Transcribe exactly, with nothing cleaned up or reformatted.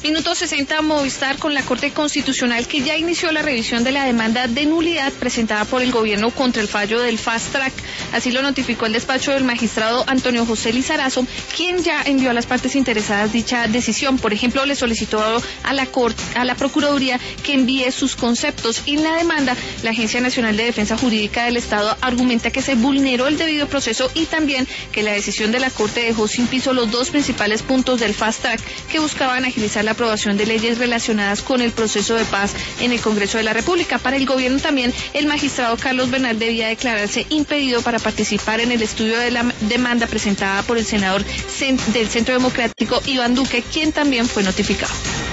Minuto sesenta, Movistar con la Corte Constitucional, que ya inició la revisión de la demanda de nulidad presentada por el gobierno contra el fallo del Fast Track. Así lo notificó el despacho del magistrado Antonio José Lizarazo, quien ya envió a las partes interesadas dicha decisión. Por ejemplo, le solicitó a la Corte, a la Procuraduría, que envíe sus conceptos. En la demanda, la Agencia Nacional de Defensa Jurídica del Estado argumenta que se vulneró el debido proceso y también que la decisión de la Corte dejó sin piso los dos principales puntos del Fast Track, que buscaban agilizar la aprobación de leyes relacionadas con el proceso de paz en el Congreso de la República. Para el gobierno también, el magistrado Carlos Bernal debía declararse impedido para participar en el estudio de la demanda presentada por el senador del Centro Democrático Iván Duque, quien también fue notificado.